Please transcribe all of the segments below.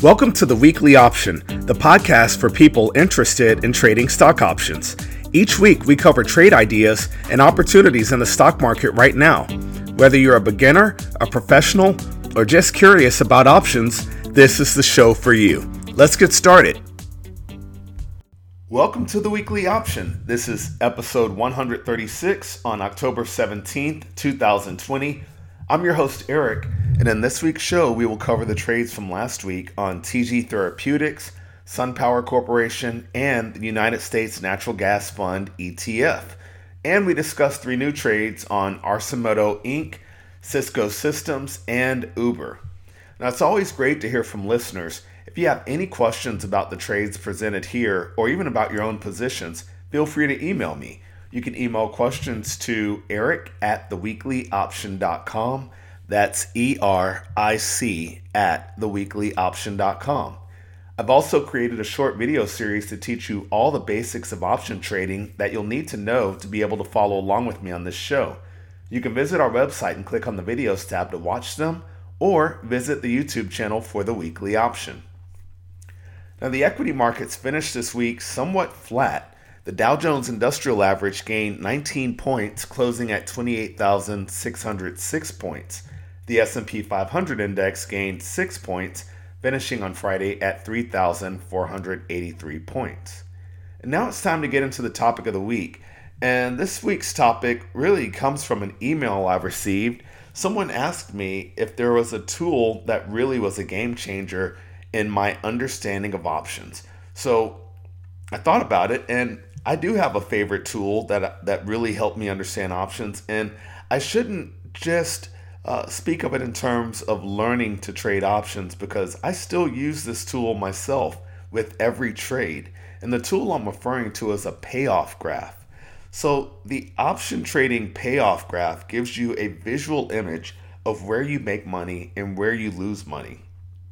Welcome to the Weekly Option, the podcast for people interested in trading stock options. Each week, we cover trade ideas and opportunities in the stock market right now. Whether you're a beginner, a professional, or just curious about options, this is the show for you. Let's get started. Welcome to the Weekly Option. This is episode 136 on October 17th, 2020. I'm your host, Eric, and in this week's show, we will cover the trades from last week on TG Therapeutics, SunPower Corporation, and the United States Natural Gas Fund ETF. And we discuss three new trades on Arcimoto Inc., Cisco Systems, and Uber. Now, it's always great to hear from listeners. If you have any questions about the trades presented here, or even about your own positions, feel free to email me. You can email questions to eric@theweeklyoption.com. That's ERIC@theweeklyoption.com. I've also created a short video series to teach you all the basics of option trading that you'll need to know to be able to follow along with me on this show. You can visit our website and click on the videos tab to watch them, or visit the YouTube channel for the Weekly Option. Now, the equity markets finished this week somewhat flat. The Dow Jones Industrial Average gained 19 points, closing at 28,606 points. The S&P 500 Index gained 6 points, finishing on Friday at 3,483 points. And now it's time to get into the topic of the week. And this week's topic really comes from an email I received. Someone asked me if there was a tool that really was a game changer in my understanding of options. So I thought about it, and I do have a favorite tool that really helped me understand options, and I shouldn't just speak of it in terms of learning to trade options, because I still use this tool myself with every trade. And the tool I'm referring to is a payoff graph. So the option trading payoff graph gives you a visual image of where you make money and where you lose money.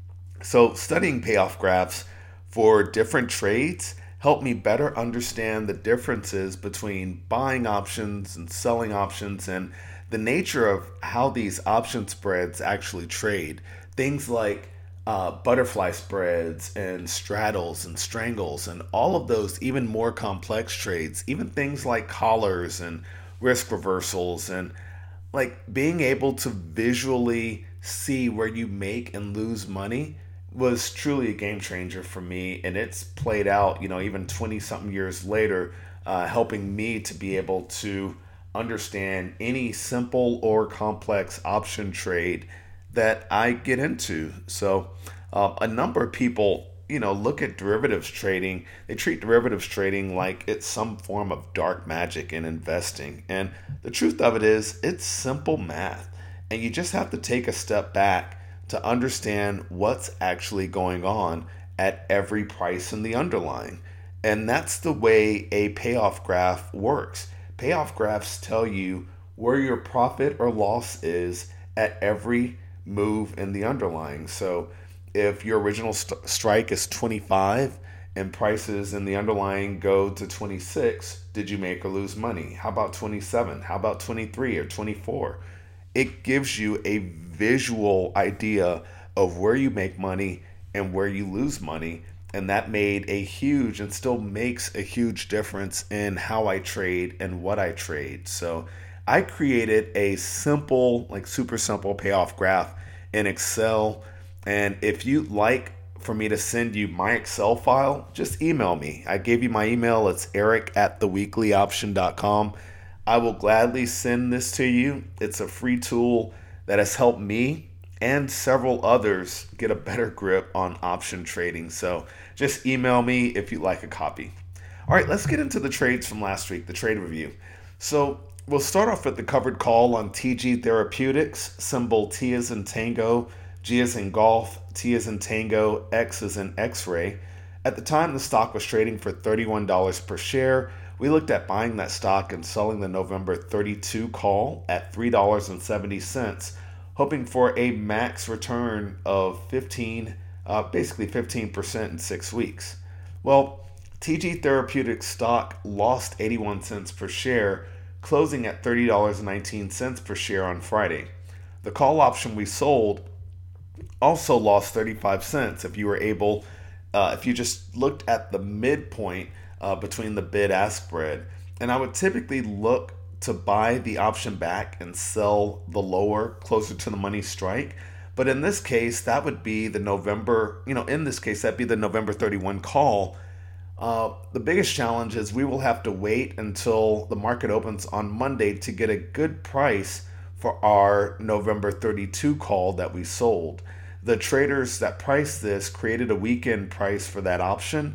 So studying payoff graphs for different trades help me better understand the differences between buying options and selling options and the nature of how these option spreads actually trade. Things like butterfly spreads and straddles and strangles and all of those even more complex trades, even things like collars and risk reversals, and like being able to visually see where you make and lose money was truly a game changer for me, and it's played out, even 20 something years later, helping me to be able to understand any simple or complex option trade that I get into. So a number of people, look at derivatives trading. They treat derivatives trading like it's some form of dark magic in investing. And the truth of it is, it's simple math, and you just have to take a step back to understand what's actually going on at every price in the underlying. And that's the way a payoff graph works. Payoff graphs tell you where your profit or loss is at every move in the underlying. So if your original strike is 25 and prices in the underlying go to 26, did you make or lose money? How about 27? How about 23 or 24? It gives you a visual idea of where you make money and where you lose money. And that made a huge, and still makes a huge difference in how I trade and what I trade. So I created a simple, super simple payoff graph in Excel. And if you'd like for me to send you my Excel file, just email me. I gave you my email. It's eric@theweeklyoption.com. I will gladly send this to you. It's a free tool that has helped me and several others get a better grip on option trading. So just email me if you'd like a copy. All right, let's get into the trades from last week, the trade review. So we'll start off with the covered call on TG Therapeutics, symbol T as in Tango, G as in Golf, T as in Tango, X as in X-ray. At the time, the stock was trading for $31 per share. We looked at buying that stock and selling the November 32 call at $3.70, hoping for a max return of 15% in 6 weeks. Well, TG Therapeutics stock lost 81 cents per share, closing at $30.19 per share on Friday. The call option we sold also lost 35 cents if you were able, if you just looked at the midpoint between the bid ask spread. And I would typically look to buy the option back and sell the lower closer to the money strike. But in this case, that would be the November, in this case, that'd be the November 31 call. The biggest challenge is we will have to wait until the market opens on Monday to get a good price for our November 32 call that we sold. The traders that priced this created a weekend price for that option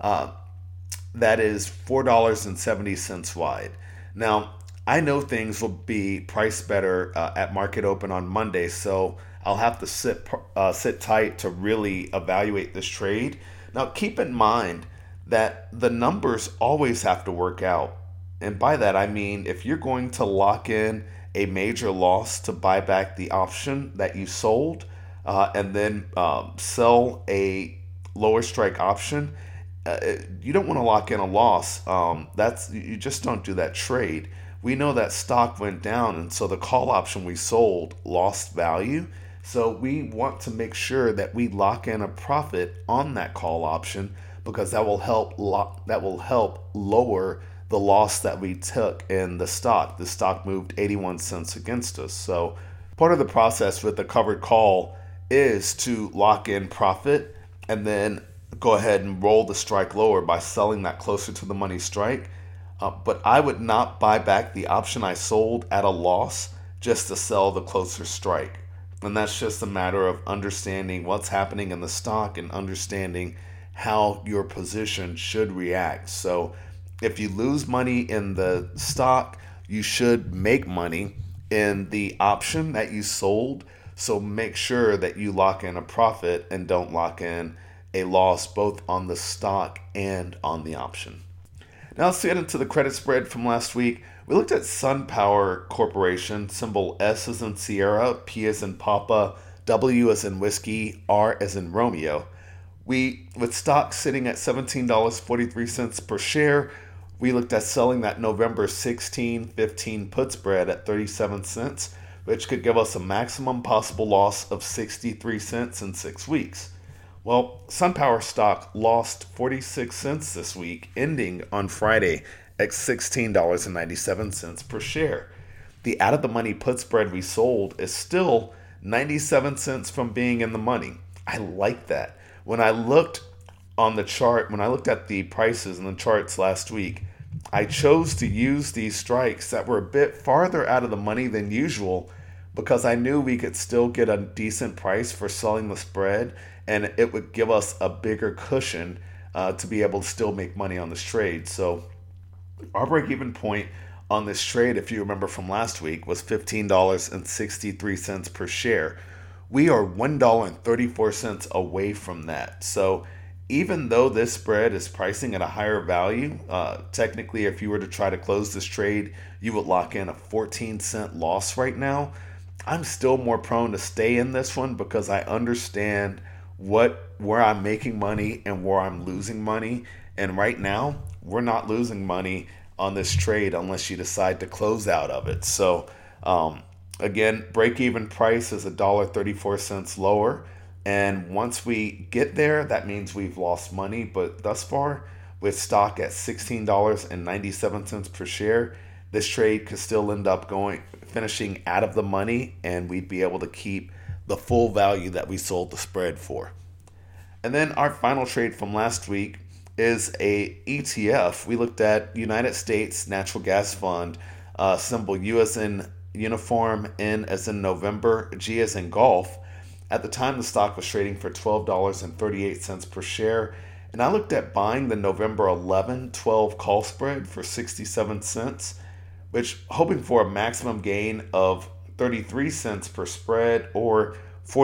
that is $4.70 wide. Now, I know things will be priced better at market open on Monday, so I'll have to sit tight to really evaluate this trade. Now, keep in mind that the numbers always have to work out. And by that, I mean if you're going to lock in a major loss to buy back the option that you sold and then sell a lower strike option, you don't want to lock in a loss. That's you just don't do that trade. We know that stock went down, and so the call option we sold lost value. So we want to make sure that we lock in a profit on that call option because that will help lower the loss that we took in the stock. The stock moved 81 cents against us. So part of the process with the covered call is to lock in profit and then go ahead and roll the strike lower by selling that closer to the money strike. But I would not buy back the option I sold at a loss just to sell the closer strike. And that's just a matter of understanding what's happening in the stock and understanding how your position should react. So if you lose money in the stock, you should make money in the option that you sold. So make sure that you lock in a profit and don't lock in a loss both on the stock and on the option. Now let's get into the credit spread from last week. We looked at SunPower Corporation, symbol S as in Sierra, P as in Papa, W as in Whiskey, R as in Romeo. With stock sitting at $17.43 per share, we looked at selling that November 16-15 put spread at 37 cents, which could give us a maximum possible loss of 63 cents in 6 weeks. Well, SunPower stock lost 46 cents this week, ending on Friday at $16.97 per share. The out-of-the-money put spread we sold is still 97 cents from being in the money. I like that. When I looked on the chart, when I looked at the prices and the charts last week, I chose to use these strikes that were a bit farther out of the money than usual because I knew we could still get a decent price for selling the spread and it would give us a bigger cushion to be able to still make money on this trade. So our break-even point on this trade, if you remember from last week, was $15.63 per share. We are $1.34 away from that. So even though this spread is pricing at a higher value, technically if you were to try to close this trade, you would lock in a 14-cent loss right now. I'm still more prone to stay in this one because I understand where I'm making money and where I'm losing money. And right now, we're not losing money on this trade unless you decide to close out of it. So again, break-even price is $1.34 lower. And once we get there, that means we've lost money. But thus far, with stock at $16.97 per share, this trade could still end up finishing out of the money, and we'd be able to keep the full value that we sold the spread for. And then our final trade from last week is a ETF. We looked at United States Natural Gas Fund, symbol U as in uniform, N as in November, G as in golf. At the time, the stock was trading for $12.38 per share, and I looked at buying the November 11-12 call spread for 67 cents, which hoping for a maximum gain of 33 cents per spread or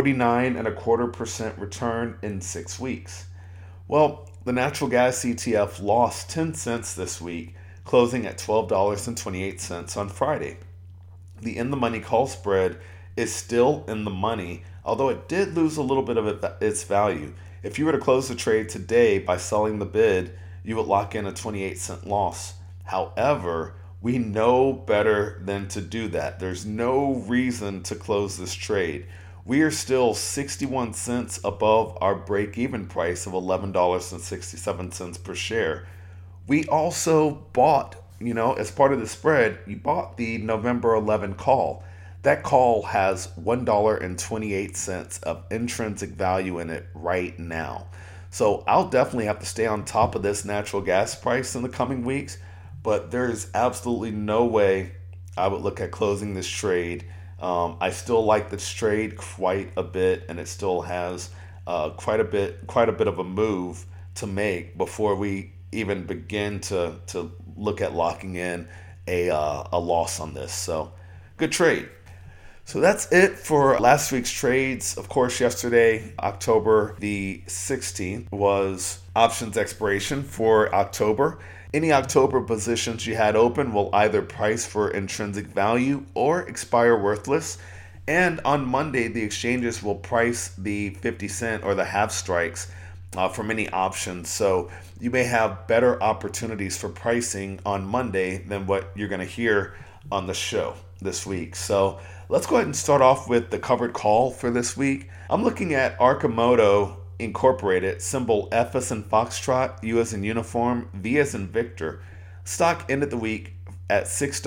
49.25% return in 6 weeks. Well, the natural gas ETF lost 10 cents this week, closing at $12.28 on Friday. The in-the-money call spread is still in the money, although it did lose a little bit of its value. If you were to close the trade today by selling the bid, you would lock in a 28-cent loss. However, we know better than to do that. There's no reason to close this trade. we are still 61 cents above our break-even price of $11.67 per share. We also bought, as part of the spread, you bought the November 11 call. That call has $1.28 of intrinsic value in it right now. So I'll definitely have to stay on top of this natural gas price in the coming weeks, but there's absolutely no way I would look at closing this trade. I still like this trade quite a bit, and it still has quite a bit of a move to make before we even begin to look at locking in a loss on this. So good trade. So that's it for last week's trades. Of course, yesterday, October the 16th, was options expiration for October. Any October positions you had open will either price for intrinsic value or expire worthless. And on Monday, the exchanges will price the 50 cent or the half strikes for many options. So you may have better opportunities for pricing on Monday than what you're going to hear on the show this week. So let's go ahead and start off with the covered call for this week. I'm looking at Arcimoto Incorporated, symbol F as in Foxtrot, U as in Uniform, V as in Victor. Stock ended the week at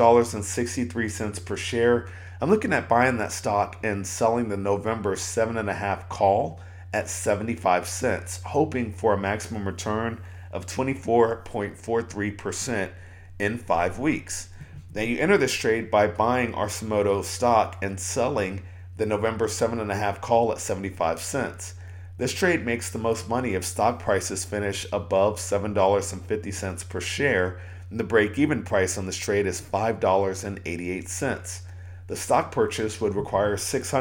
$6.63 per share. I'm looking at buying that stock and selling the November 7.5 call at 75 cents, hoping for a maximum return of 24.43% in 5 weeks. Now you enter this trade by buying Arcimoto stock and selling the November 7.5 call at 75 cents. This trade makes the most money if stock prices finish above $7.50 per share, and the break-even price on this trade is $5.88. The stock purchase would require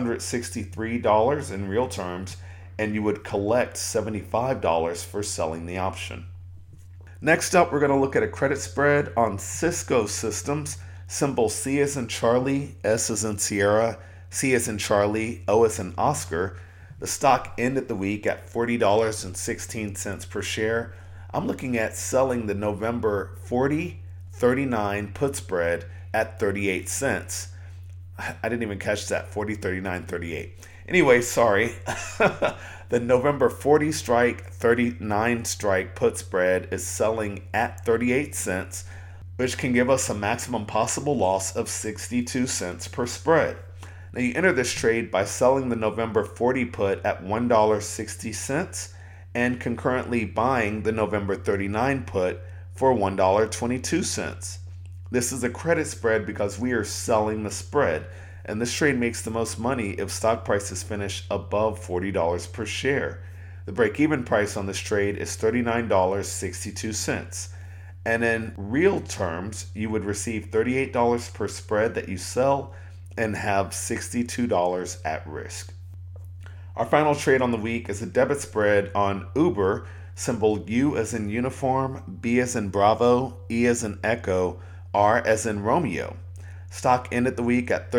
$663 in real terms, and you would collect $75 for selling the option. Next up, we're going to look at a credit spread on Cisco Systems, symbol C as in Charlie, S as in Sierra, C as in Charlie, O as in Oscar. The stock ended the week at $40.16 per share. I'm looking at selling the November 40.39 put spread at 38 cents. I didn't even catch that, 40.39.38. Anyway, sorry. The November 40 strike, 39 strike put spread is selling at 38 cents, which can give us a maximum possible loss of 62 cents per spread. Now you enter this trade by selling the November 40 put at $1.60 and concurrently buying the November 39 put for $1.22. This is a credit spread because we are selling the spread, and this trade makes the most money if stock prices finish above $40 per share. The break-even price on this trade is $39.62. And in real terms, you would receive $38 per spread that you sell and have $62 at risk. Our final trade on the week is a debit spread on Uber, symbol U as in Uniform, B as in Bravo, E as in Echo, R as in Romeo. Stock ended the week at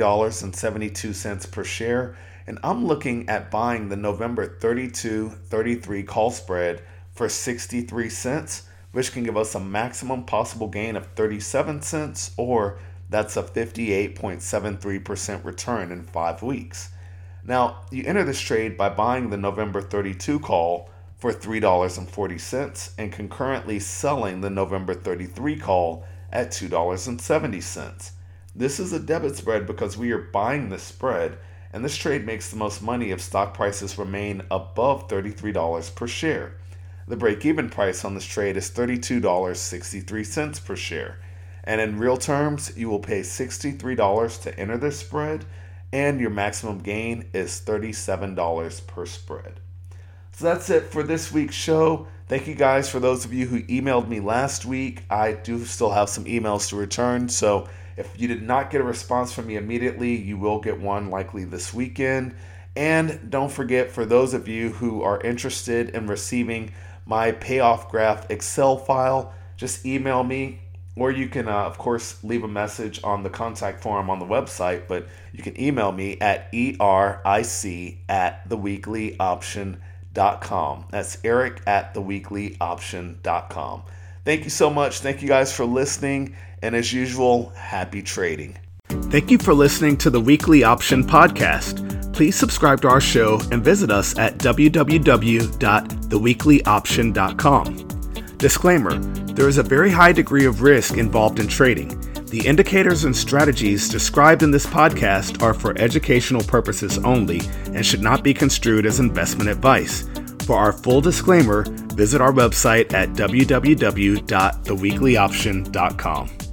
$33.72 per share, and I'm looking at buying the November 32-33 call spread for 63 cents, which can give us a maximum possible gain of 37 cents, or that's a 58.73% return in 5 weeks. Now, you enter this trade by buying the November 32 call for $3.40 and concurrently selling the November 33 call at $2.70. This is a debit spread because we are buying the spread, and this trade makes the most money if stock prices remain above $33 per share. The break-even price on this trade is $32.63 per share, and in real terms, you will pay $63 to enter this spread, and your maximum gain is $37 per spread. So that's it for this week's show. Thank you guys for those of you who emailed me last week. I do still have some emails to return, so if you did not get a response from me immediately, you will get one likely this weekend. And don't forget, for those of you who are interested in receiving my payoff graph Excel file, just email me, or you can, of course, leave a message on the contact form on the website, but you can email me at eric@theweeklyoption.com. That's eric@theweeklyoption.com. Thank you so much. Thank you guys for listening. And as usual, happy trading. Thank you for listening to the Weekly Option Podcast. Please subscribe to our show and visit us at www.theweeklyoption.com. Disclaimer: there is a very high degree of risk involved in trading. The indicators and strategies described in this podcast are for educational purposes only and should not be construed as investment advice. For our full disclaimer, visit our website at www.theweeklyoption.com.